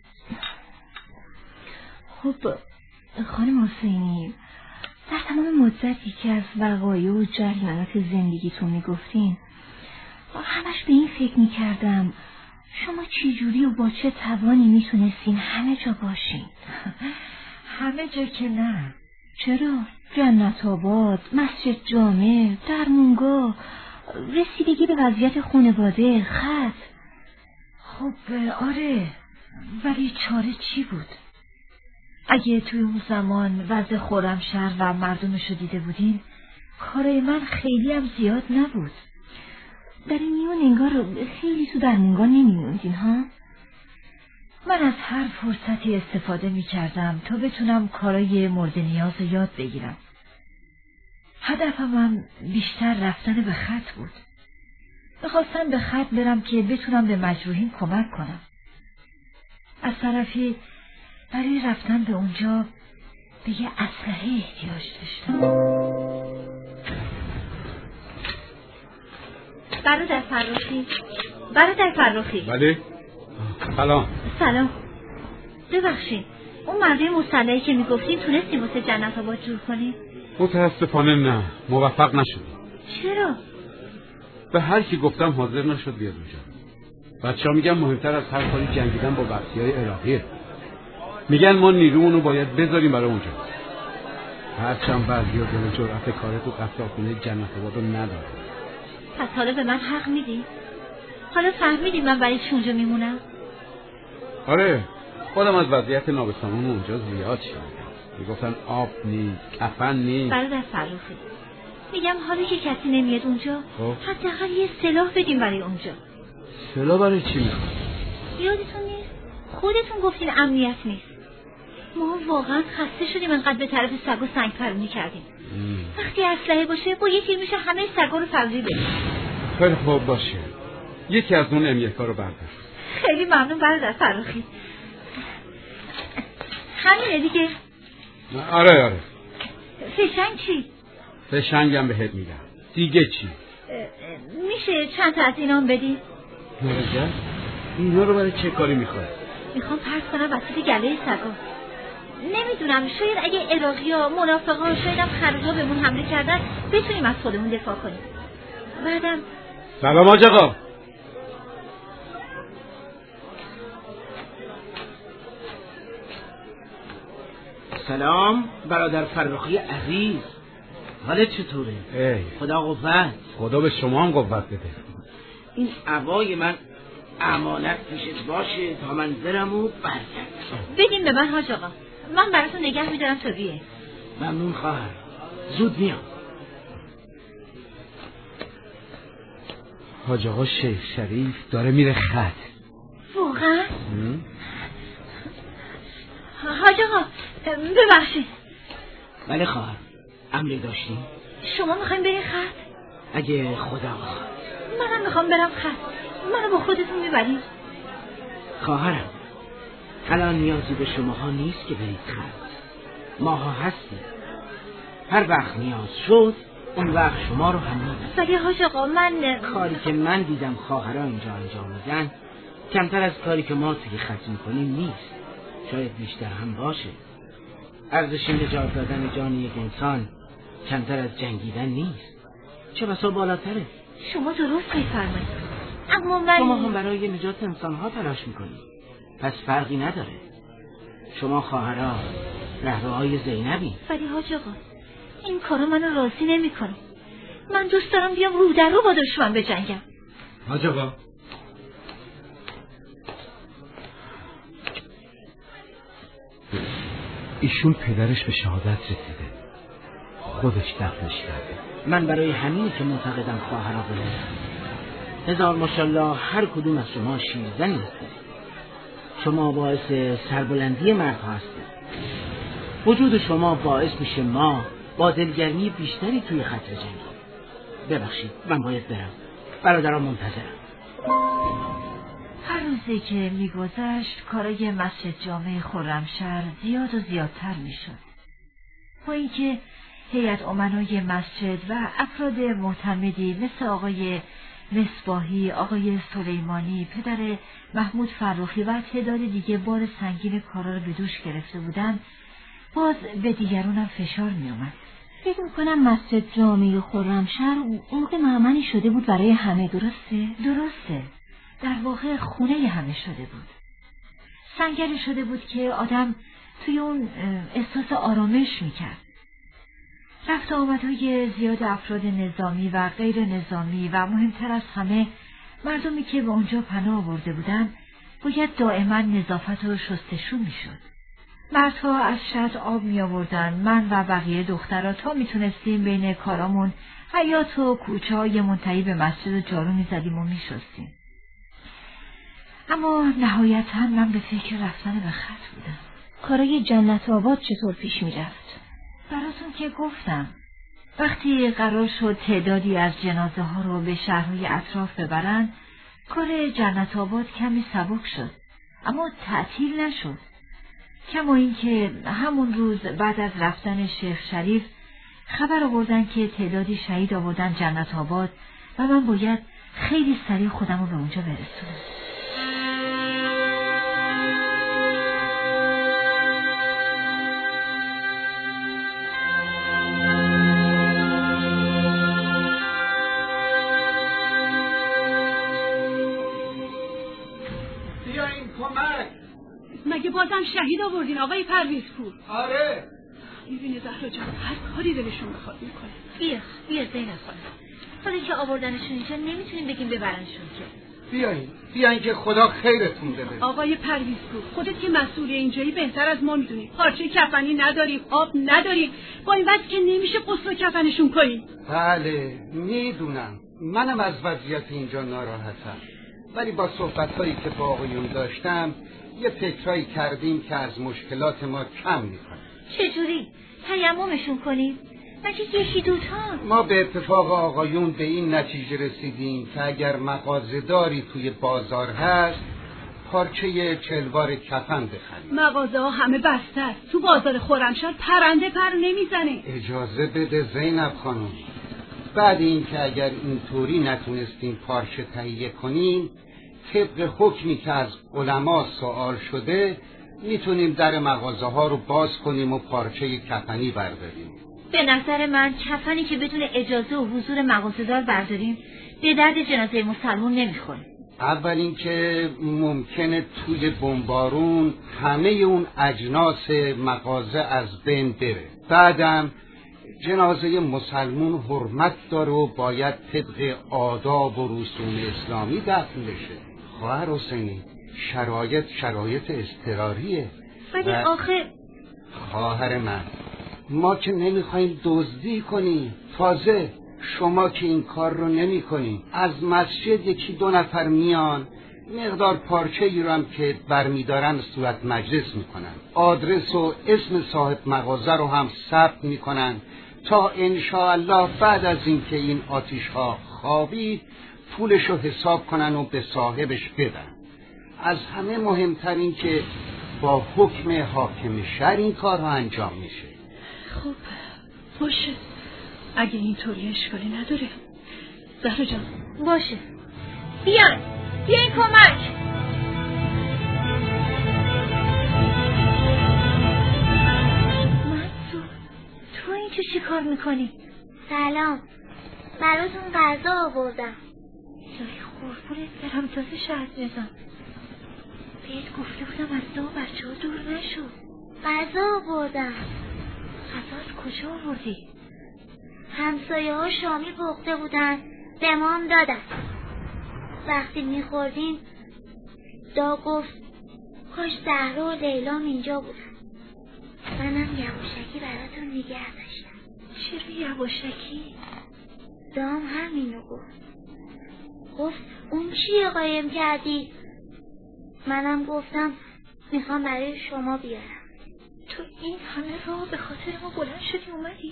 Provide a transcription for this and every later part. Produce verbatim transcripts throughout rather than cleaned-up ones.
خب خانم حسینی، در تمام مدتی که از وقایع و جریانات زندگیتون میگفتین همش به این فکر میکردم شما چی جوری و با چه توانی میتونستین همه جا باشین. همه جا که نه. چرا؟ جنت آباد، مسجد جامع، درمونگاه، رسیدگی به وضعیت خانواده، خط. خب آره، ولی چاره چی بود؟ اگه توی اون زمان وضع خرمشهر و مردمشو دیده بودین، کارای من خیلی هم زیاد نبود. در این میون انگار خیلی تو درمونگاه نمیموندین ها؟ من از هر فرصتی استفاده میکردم تا بتونم کارای مورد نیاز رو یاد بگیرم. هدفم هم بیشتر رفتن به خط بود. میخواستم به خط برم که بتونم به مجروحین کمک کنم. از طرفی برای رفتن به اونجا به یه اسلحه احتیاج داشتم. برادر فرخی، برادر فرخی. بله؟ سلام. سلام. ببخشید، اون مرده مسلحی که میگفتین تونستی واسه جنت آباد جور کنی؟ متاسفانه نه، موفق نشدم. چرا؟ به هر کی گفتم حاضر نشد بیاد اونجا. بچه‌ها میگن مهمتر از هر کاری جنگیدن با وحشیای عراقیه. میگن ما نیرومونو باید بذاریم برای اونجا. هرچند بعضی ها دل جرأت کار تو قصابخونه جنت آبادو نداره. پس حالا به من حق میدی؟ حالا فهمیدی من برای چی اونجا میمونم؟ آره، خودم از وضعیت نابسامان اونجا زیاد شنیدم. میگفتن آب نیست، کفن نیست. برادر فرخی، میگم حالا که کسی نمیاد اونجا، حداقل یه سلاح بدیم برای اونجا. سلاح برای چی میخواد؟ یادتون نیست؟ خودتون گفتین امنیت نیست. ما واقعا خسته شدیم انقدر به طرف سگ و سنگ پرونی کردیم. ام. وقتی اسلحه باشه با یکی میشه همه سگا رو فوری بدیم. خیلی خوب باشه، یکی از اون امیکا رو بردار. خیلی ممنون برادر فرخی. همینه دیگه. آره آره. فشنگ چی؟ فشنگم بهت میدم. دیگه چی؟ میشه چند تا از اینام بدی؟ نرجه؟ اینا رو برای چه کاری میخوای؟ میخوام پرت کنم وسط گله سگا. نمیدونم، شاید اگه عراقی ها منافقا ها شاید هم خرجا بهمون حمله کردن بتونیم از خودمون دفاع کنیم. بعدم سلام حاج آقا. سلام برادر فرخی عزیز، حالت چطوره؟ ای خدا قوت. خدا به شما هم قوت بده. این عبای من امانت پیشت باشه تا من برم و برگردم. بدین به من حاج آقا، من براتون نگه میدارم تا بیه. ممنون خواهر، زود میام. حاج آقا شیخ شریف داره میره خط. واقعا؟ حاج آقا ببخشید. بله خواهر، امری داشتیم؟ شما میخوایم برین خط؟ اگه خدا بخواد. منم میخوام برم خط. منو با خودتون میبرید؟ خواهرم، الان نیازی به شماها نیست که برید خط. ماها هستیم. هر وقت نیاز شد اون وقت شما رو هم میبرید. ولی حاج آقا من کاری که من دیدم خواهرها اینجا انجام میدن کمتر از کاری که ما توی خط میکنیم نیست. شاید بیشتر هم باشه. ارزش نجات دادن جان یک انسان کمتر از جنگیدن نیست، چه بسا بالاتره. شما درست میفرمایید، اما من شما هم برای نجات انسانها تلاش میکنید، پس فرقی نداره. شما خواهرها رهروهای زینبی. ولی حاج آقا این کارا منو راضی نمیکنه. من دوست دارم بیام رو در رو با دشمن بجنگم. حاج آقا ایشون پدرش به شهادت رسیده، خودش دفنش کرده. من برای همینی که معتقدم خواهرها بمیرن. هزار ماشاءالله هر کدوم از شما شیرزنی هستید. شما باعث سربلندی مردها هستید. وجود شما باعث میشه ما با دلگرمی بیشتری توی خط جنگیم. ببخشید من باید برم، برادران منتظرم. هر روزی که میگذشت کارای مسجد جامع خرمشهر زیاد و زیادتر میشد. با اینکه هیئت امنای مسجد و افراد معتمدی مثل آقای مصباحی، آقای سلیمانی، پدر محمود فرخی و تعداد دیگه بار سنگین کارا رو به دوش گرفته بودن، باز به دیگرونم فشار می اومد. فکر میکنم مسجد جامع خرمشهر اون موقع مأمنی شده بود برای همه، درسته؟ درسته. در واقع خونه همه شده بود. سنگری شده بود که آدم توی اون احساس آرامش میکرد. رفت آمدهای زیاد افراد نظامی و غیر نظامی و مهمتر از همه مردمی که به اونجا پناه آورده بودن باید دائما نظافت و شستشو میشد. مردها از شط آب می آوردن. من و بقیه دخترها تا می تونستیم بین کارامون حیاط و کوچه های منتهی به مسجد جارو می زدیم و می شستیم. اما نهایتا من به فکر رفتن به خط بودم. کارای جنت آباد چطور پیش می رفت؟ براتون که گفتم وقتی قرار شد تعدادی از جنازه ها رو به شهرهای اطراف ببرن، کار جنت آباد کمی سبک شد، اما تعطیل نشد. کما این که همون روز بعد از رفتن شیخ شریف خبر آوردن که تعدادی شهید آوردن جنت آباد و من باید خیلی سریع خودم رو به اونجا برسونم. مگه بازم شهید آوردین آقای پرویزپور؟ آره. میبینی زهرا جان هر کاری دلشون بخواد میکنه. بیا بیا زینب خانم، خودی که آوردنشون اینجا نمیتونیم بگیم ببرنشون که. بیاین بیاین که خدا خیرتون بده. آقای پرویزپور خودت که مسئول اینجایی بهتر از ما میدونی. پارچه کفنی نداریم، آب نداریم، با این وضع که نمیشه غسل و کفنشون کنیم. بله میدونم، منم از وضعیت اینجا ناراحتم، ولی با صحبت‌هایی که با آقایون داشتم یه فکرایی کردیم که از مشکلات ما کم میکنه. چجوری؟ تیممشون کنیم؟ مگه یکی دوتا؟ ما به اتفاق آقایون به این نتیجه رسیدیم که اگر مغازه‌داری توی بازار هست پارچه چلوار کفن بخریم. مغازه ها همه بسته است. تو بازار خرمشهر پرنده پر نمیزنه. اجازه بده زینب خانم، بعد این که اگر اینطوری نتونستیم پارچه تهیه کنیم طبق حکمی که از علما سوال شده میتونیم در مغازه ها رو باز کنیم و پارچه کفنی برداریم. به نظر من کفنی که بدون اجازه و حضور مغازه‌دار برداریم به درد جنازه مسلمون نمیخوره. اول اینکه ممکنه توی بمبارون همه اون اجناس مغازه از بین بره. بعدم جنازه مسلمون حرمت داره و باید طبق آداب و رسوم اسلامی دفن بشه. خواهر حسینی شرایط شرایط اضطراریه. ولی و... آخه خواهر من، ما که نمیخوایم دزدی کنیم، تازه شما که این کار رو نمی کنیم. از مسجد یکی دو نفر میان مقدار پارچه ای رو هم که برمیدارن صورت مجلس میکنن، آدرس و اسم صاحب مغازه رو هم ثبت میکنن تا انشاءالله بعد از اینکه این آتیش ها خوابید پولش رو حساب کنن و به صاحبش بدن. از همه مهمتر این که با حکم حاکم شهر این کار ها انجام میشه. خب باشه، اگه اینطوری اشکالی نداره. زهرا جان باشه، بیان بیاین کمک. منصور تو اینجا چی کار میکنی؟ سلام، براتون غذا آوردم. الهی قربونت برم، تازه شهد بزن. بهت گفته بودم از دو بچه ها دور نشو. غذا آوردم. غذا از کجا آوردی؟ همسایه ها شامی پخته بودن به مام دادن. وقتی میخوردیم دا گفت کاش زهرا و لیلام اینجا بودن. منم یواشکی براتون نگه داشتم. چرا یواشکی؟ دام همینو گفت. گفت اون چیه قایم کردی؟ منم گفتم میخوام برای شما بیارم. تو این همه راه به خاطر ما بلند شدی اومدی؟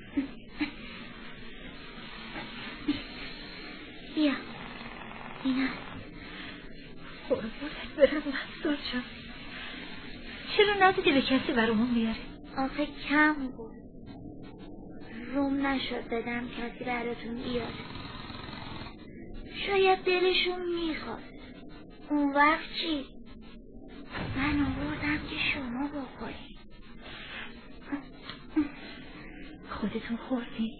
بیا اینا. قربونت برم منصور جان. چرا ندیدی به کسی برامون بیاره؟ آخه کم بود، روم نشد بدم کسی براتون بیاره. شاید دلشون میخواد. اون وقت چی؟ من آوردم که شما بخورید. خودتون خوردی؟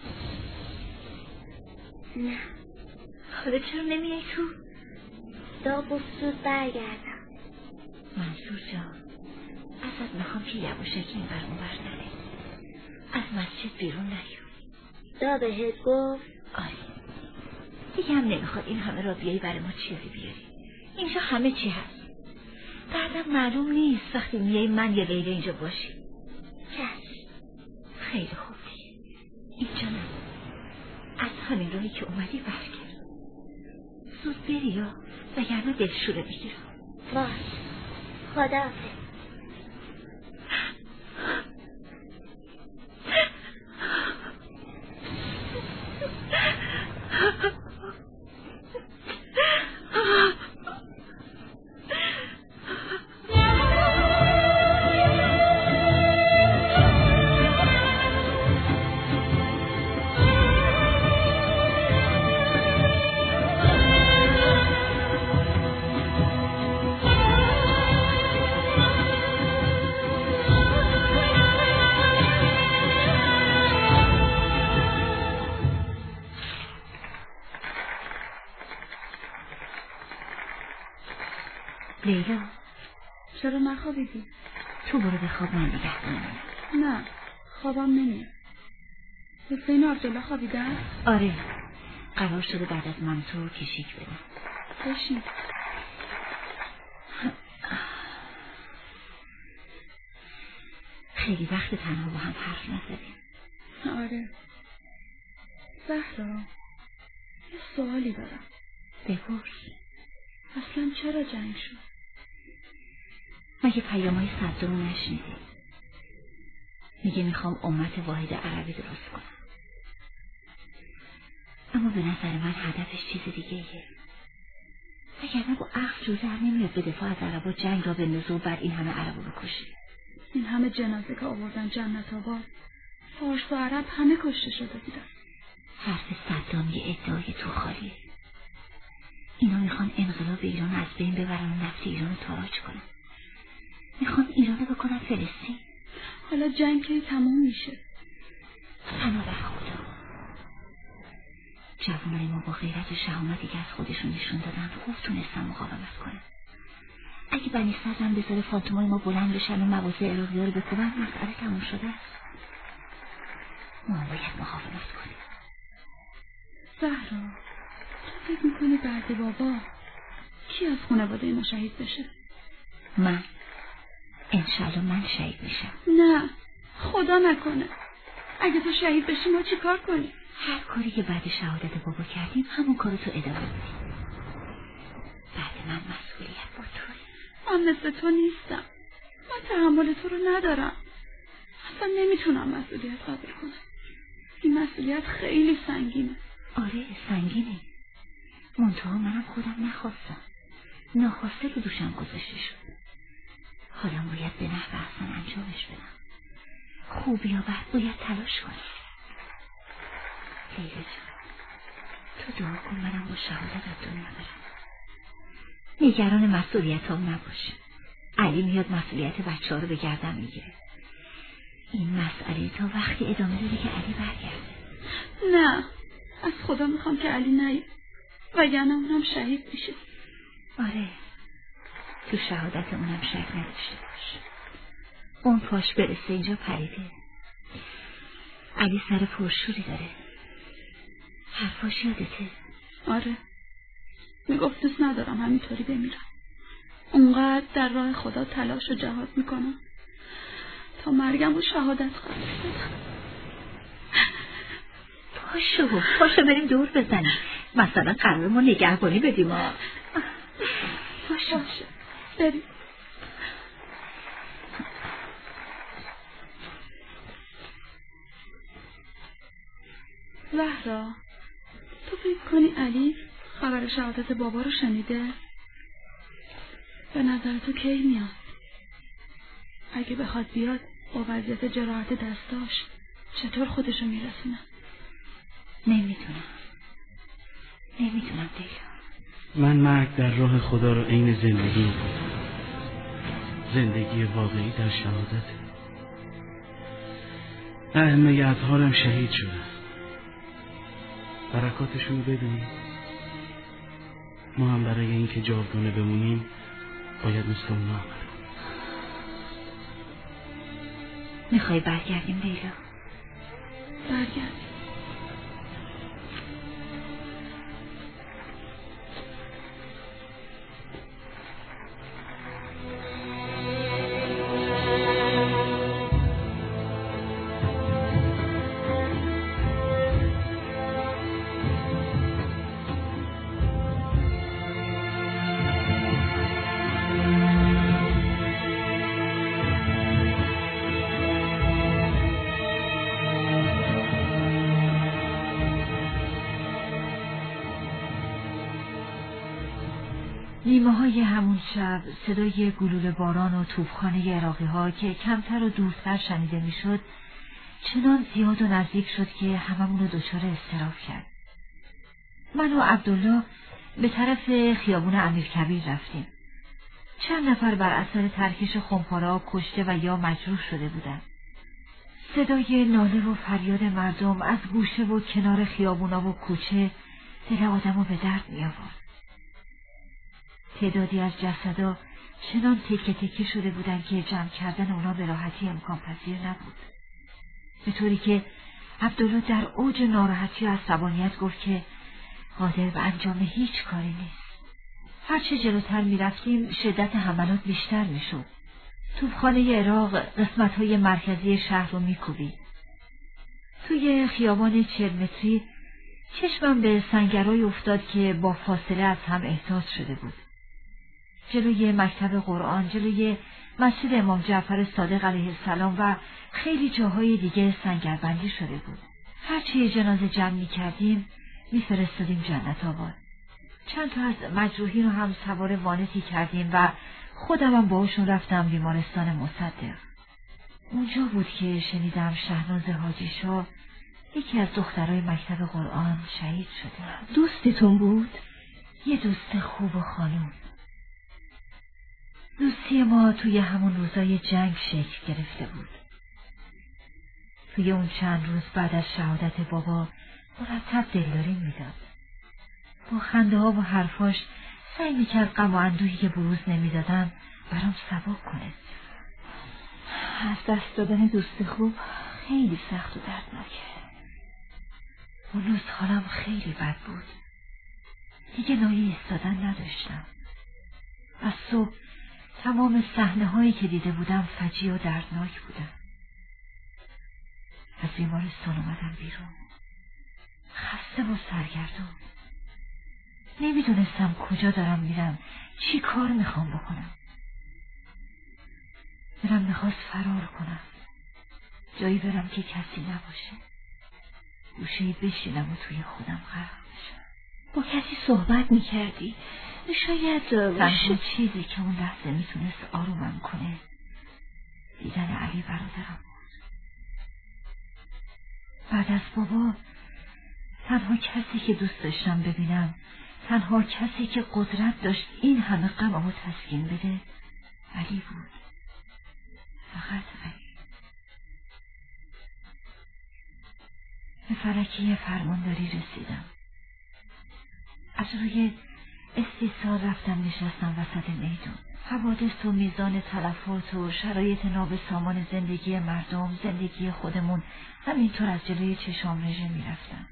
نه. خودت چرا نمیای تو؟ دا گفت زود برگردم. منصور جان، ازت میخوام که یواشکی این بر اون بر نره. از مسجد بیرون نیوی. دا بهت گفت؟ آره. دیگه هم نمیخواد این همه را بیایی برای ما چیزی بیاری. اینجا همه چی هست. بعدم معلوم نیست وقتی میای من یا لیلا اینجا باشی. چشم. خیلی خوب دیگه. اینجا نه. از همین راهی که اومدی برگرد. زود بری یا وگرنه دلشوره بگیرم. باش. خداحافظ. لیلا، چرا نخوابیدی؟ تو برو بخواب، من نگه دارم. نه، خوابم نمیاد. حسین عبدالله خوابیدن؟ آره، قرار شده بعد از من تو کشیک بدم. بشین. خیلی وقت تنها با هم حرف نزدیم. آره. زهرا، یه سوالی دارم. بپرس. اصلا چرا جنگ شد؟ مگه پیام‌های صدام رو نشنیدی؟ میگه میخوام امت واحد عربی درست کنم. اما به نظر من هدفش چیز دیگه ایه. وگرنه با عقل جور در نمیاد به دفاع از عربا جنگ را بندازه و بعد این همه عربا بکشه. این همه جنازه که آوردن جنت آباد، فارس و عرب همه کشته شده بودن. حرف صدام یه ادعای تو خالیه. اینا میخوان انقلاب ایران از بین ببرن و نفت ایران رو تاراج کنن. میخوان ایران رو بکنن فلسطین. حالا جنگ که تموم میشه. پناه بر خدا. جوانای ما با غیرت و شهامتی که از خودشون نشون دادن خوب تونستن مقاومت کنن. اگه بنی صدرم بذاره فاطمای ما بلند بشن و مواضع عراقی‌ها رو بکوبن، مسئله تموم شده است. ما باید مقاومت کنیم. زهرا، تو فکر میکنی بعد بابا کی از خانواده ما شهید بشه؟ من. انشالله من شهید میشم. نه، خدا نکنه. اگه تو شهید بشی ما چی کار کنیم؟ هر کاری که بعد شهادت بابا کردیم همون کارو تو ادامه بدیم. بعد من مسئولیت با توی. من مثل تو نیستم. من تحمل تو رو ندارم. اصلا نمیتونم مسئولیت قبول کنم. این مسئولیت خیلی سنگینه. آره سنگینه. منتها منم خودم نخواستم. ناخواسته به دوشم گذاشته شد. حالا باید به نحو احسن انجامش بدم. خوب یا بد باید تلاش کنم. لیلا جان، تو دعا کن منم با شهادت از دنیا برم. نگران مسئولیت ها نباش. علی میاد مسئولیت بچه ها رو به گردن میگیره. این مسئله تا وقتی ادامه داره که علی برگرده. نه، از خدا میخوام که علی نیاد، وگرنه اونم شهید میشه. آره، تو شهادت اونم شک نداشته باش. اون پاش برسه اینجا پریده. علی سر پرشوری داره. حرفاش یادته؟ آره، میگفت دوست ندارم همینطوری بمیرم. اونقدر در راه خدا تلاش و جهاد میکنم تا مرگم و شهادت خواهد بدم. پاشو پاشو بریم دور بزنیم. مثلا قرار ما نگهبانی بدیم. پاشو بریم. زهرا، تو فکر کنی علی خبر شهادت بابا رو شنیده؟ به نظر تو کی میاد؟ اگه بخواد بیاد با وضعیت جراحت دستاش چطور خودشو میرسونه؟ نمیدونم نمیدونم لیلا. من مرگ در راه خدا رو عین زندگی می‌کنم. زندگی واقعی در شهادته. ائمه اطهارم شهید شدن. برکاتشون رو ببینیم. ما هم برای اینکه جاودانه بمونیم باید مثل اونا عمل کنیم. میخوای برگردیم لیلا؟ برگردیم. نیمه های همون شب صدای گلوله باران و توپخانه عراقی ها که کمتر و دورتر شنیده میشد چنان زیاد و نزدیک شد که هممون رو دچار اضطراب کرد. من و عبدالله به طرف خیابون امیرکبیر رفتیم. چند نفر بر اثر ترکش خمپاره‌ها کشته و یا مجروح شده بودند. صدای ناله و فریاد مردم از گوشه و کنار خیابونا و کوچه دل آدمو به درد می آورد. تعدادی از جسدا چنان تکه تکه شده بودن که جمع کردن اونا به راحتی امکان پذیر نبود. به طوری که عبدالله در اوج ناراحتی و عصبانیت گفت که قادر به انجام هیچ کاری نیست. هرچه جلوتر می رفتیم شدت حملات بیشتر می شد. توپخانه عراق قسمت‌های مرکزی شهر رو می کوبید. توی خیابان چهل متری چشمم به سنگرای افتاد که با فاصله از هم احداث شده بود. جلوی مکتب قرآن، جلوی مسجد امام جعفر صادق علیه السلام و خیلی جاهای دیگه سنگربندی شده بود. هرچی جنازه جمع می کردیم می فرستادیم جنت آباد. چند تا از مجروحین رو هم سوار وانتی کردیم و خودم هم باهاشون رفتم بیمارستان مصدق. اونجا بود که شنیدم شهناز حاجی شاه، یکی از دخترای مکتب قرآن، شهید شده. دوستتون بود؟ یه دوست خوب و خانوم. دوستی ما توی همون روزای جنگ شکل گرفته بود. توی اون چند روز بعد از شهادت بابا مرتب دلداری میداد. با خنده ها و حرفاش سعی میکرد غم و اندوهی که بروز نمیدادن برام سبک کنه. از دست دادن دوست خوب خیلی سخت و دردناکه. اون روز حالم خیلی بد بود. دیگه لایه ایستادن نداشتم. از صبح تمام صحنه هایی که دیده بودم فجیع و دردناک بودن. از بیمارستان اومدم بیرون، خسته و سرگردون. نمیدونستم کجا دارم میرم، چی کار میخوام بکنم. دلم میخواست فرار کنم، جایی برم که کسی نباشه، گوشه‌ای بشینم و توی خودم غرق بشم. با کسی صحبت میکردی؟ شاید تنها چیزی که اون لحظه میتونست آرومم کنه دیدن علی برادرم بود. بعد از بابا تنها کسی که دوست داشتم ببینم، تنها کسی که قدرت داشت این همه غممو تسکین بده، علی بود. فقط علی. به فلکه فرمانداری رسیدم. از روی استیصال رفتم نشستم وسط میدون. حوادث و میزان تلفات و شرایط نابسامان زندگی مردم، زندگی خودمون همینطور از جلوی چشام رژه میرفتم.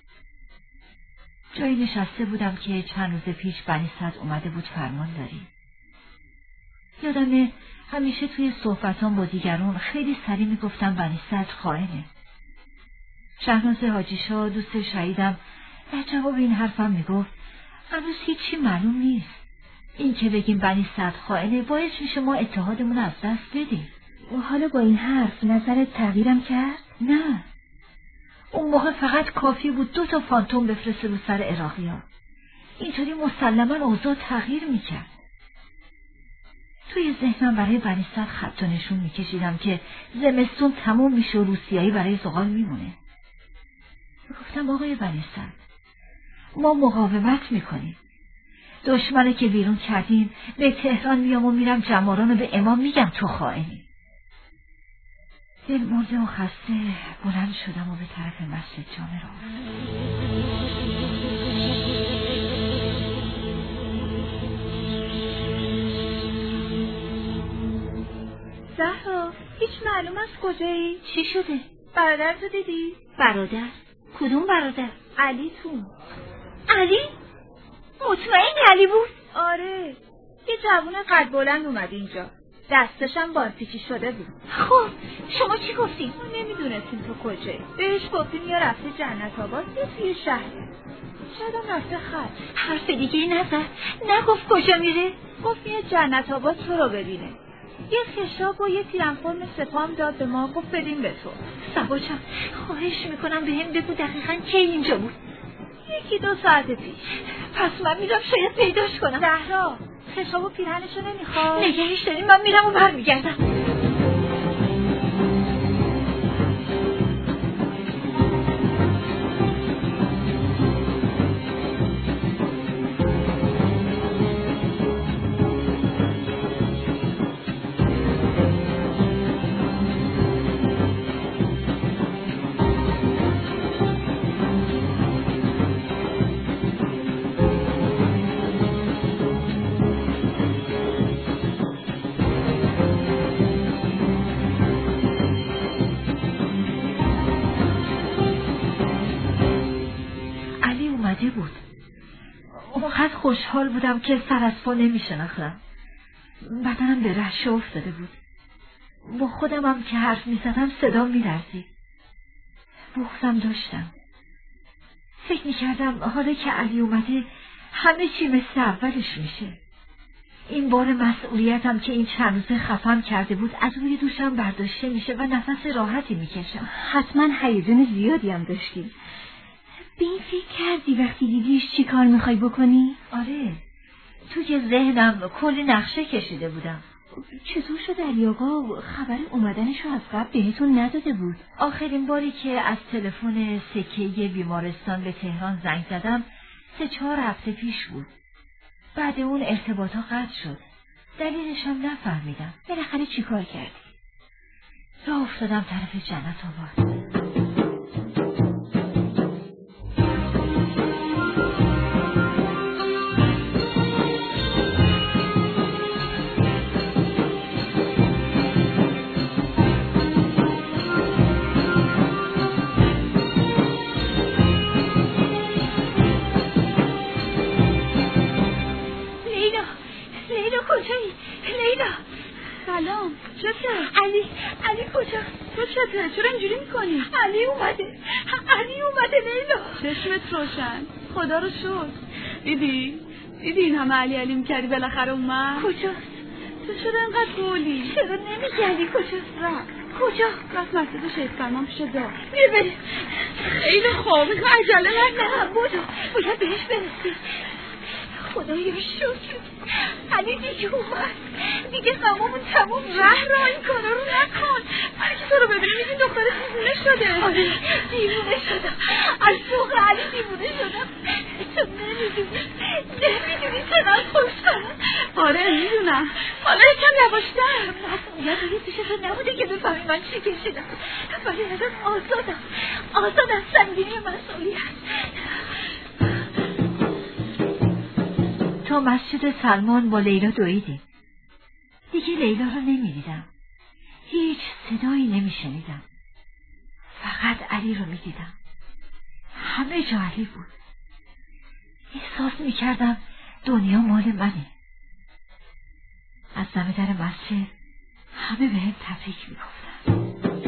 جایی نشسته بودم که چند روز پیش بنی صدر اومده بود فرمانداری. یادمه همیشه توی صحبتام با دیگران خیلی سریع میگفتم بنی صدر خائنه. شهناز حاجی شاه دوست شهیدم در جواب این حرفم میگفت هنوز هیچی معلوم نیست. این که بگیم بنی صدر خائنه باعث میشه ما اتحادمون از دست بدیم. و حالا با این حرف نظرت تغییرم کرد؟ نه، اون موقع فقط کافی بود دو تا فانتوم بفرسته رو سر عراقی ها. اینطوری مسلما اوضاع تغییر میکرد. توی ذهنم برای بنی صدر خط و نشون میکشیدم که زمستون تموم میشه و روسیایی برای زغال میمونه. گفتم آقای بنی صدر، ما مقاومت میکنیم. دشمنه که بیرون کردیم به تهران میام و میرم جماران رو به امام میگم تو خائنی. دل مرده و خسته بلند شدم و به طرف مسجد جامع رفتم. زهرا، هیچ معلوم از کجایی؟ چی شده؟ برادرتو دیدی؟ برادر؟ کدوم برادر؟ علی تو. علی؟ مطمئنی علی بود؟ آره، یه جوون قد بلند اومد اینجا، دستشم بارپیچی شده بود. خب شما چی گفتین؟ ما نمیدونستیم تو کجایی. بهش گفتیم یا رفته جنت آباد یا توی شهر، شاید هم رفته خط. حرف دیگه ای نزد؟ نگفت کجا میره؟ گفت یه جنت آباد تو رو ببینه. یه خشاب و یه تیرمفرم سپام داد به ما، گفت بدیم به تو. سبا جان خواهش میکنم به هم بگو دقیقا کی اینجا بود. یکی دو ساعت پیش. پس من میرم شاید پیداش کنم. زهرا، خشاب و پیرهنشو نمیخواد؟ نگهش داریم، من میرم و برمیگردم. بود. اونقدر خوشحال بودم که سر از پا نمی شناختم. بدنم به رعشه افتاده بود. با خودم هم که حرف می زدم صدا می لرزید. بغضم داشتم. فکر می کردم حالا که علی اومده همه چی مثل اولش میشه. این بار مسئولیتم که این چند روزه خفم کرده بود از روی دوشم برداشته میشه و نفس راحتی میکشم. حتما هیجان زیادی هم داشتی. به این فکر کردی وقتی دیدیش چی کار میخوای بکنی؟ آره، توی ذهنم کلی نقشه کشیده بودم. چطور شد علی آقا خبر اومدنشو از قبل بهتون نداده بود؟ آخرین باری که از تلفن سکه‌ای بیمارستان به تهران زنگ زدم سه چهار هفته پیش بود. بعد اون ارتباطا قطع شد. دلیلش هم نفهمیدم. بالاخره چی کار کردی؟ راه افتادم طرف جنت آباد. سلام، چته؟ علی، علی کجا؟ تو چته؟ چرا اینجوری میکنی؟ علی اومده، علی اومده لیلا. چشمت روشن، خدا رو شکر. دیدی؟ دیدی این همه علی علی میکردی بالاخره اومد؟ کجاست؟ تو چرا اینقدر گولی؟ چرا نمیگردی کجاست؟ رفت. کجا؟ رفت مسجد شهید فرمان پیش دار. بیا بریم. خیلی خواب، عجله نکن. نه بودو، باید بهش برسی. خدایا شکر علی دیگه اومد، دیگه غممون تموم شد. زهرا این کارا رو نکن، من که تو رو ببینی میگی دختر دیوونه شده. آره دیوونه شدم، از سوق علی دیوونه شدم. تو نمیدونی نمیدونی چقدر خوشحالم. آره میدونم، حالا یکم یواشتر. مسئولیت روی پیشت نبوده که بفهمی من چی کشیدم، ولی ازم آزادم، آزادم سنگینی مسئولیت. تا مسجد سلمان با لیلا دویدیم. دیگه لیلا رو نمیدیدم. هیچ صدایی نمیشنیدم. فقط علی رو میدیدم. همه جا علی بود. احساس میکردم دنیا مال منه. از دم در مسجد همه به هم تبریک میگفتن.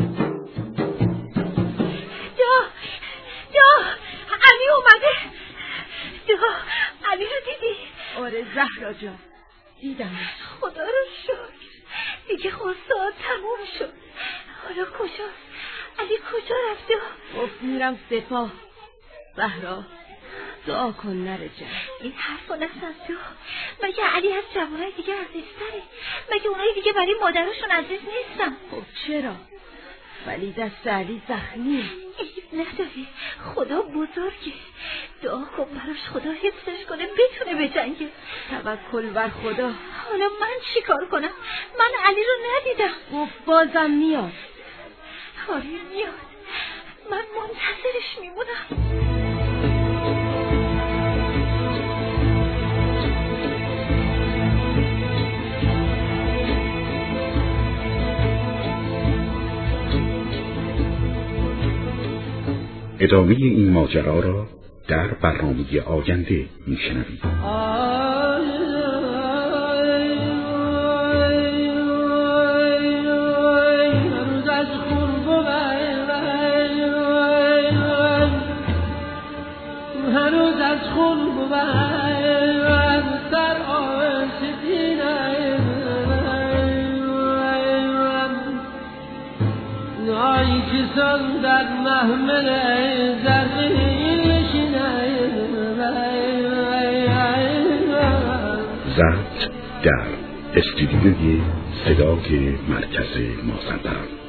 دا دا علی اومده. دا علی رو دیدی؟ آره زهرا جان دیدم. خدا رو شکر دیگه خواسته‌ها تموم شد. حالا کجاست؟ علی کجا رفته؟ گفت میرم سپاه. زهرا دعا کن نره جان. این حرفا نزن تو. مگه علی از جوانای دیگه عزیزتره؟ مگه اونای دیگه برای مادرشون عزیز نیستن؟ خب چرا؟ ولی دست علی زخمیه. عیب نداره، خدا بزرگه. دعا کن براش خدا حفظش کنه بتونه بجنگه. توکل بر خدا. حالا من چی کار کنم؟ من علی رو ندیدم. گفت بازم میاد. آره میاد، من منتظرش میمونم. ادامه این ماجرا را در برنامه آینده میشنوید. هنوز از خون بود در آستینه نایی که سن در محمل ضبط در استودیوی صدای مرکز مازندران.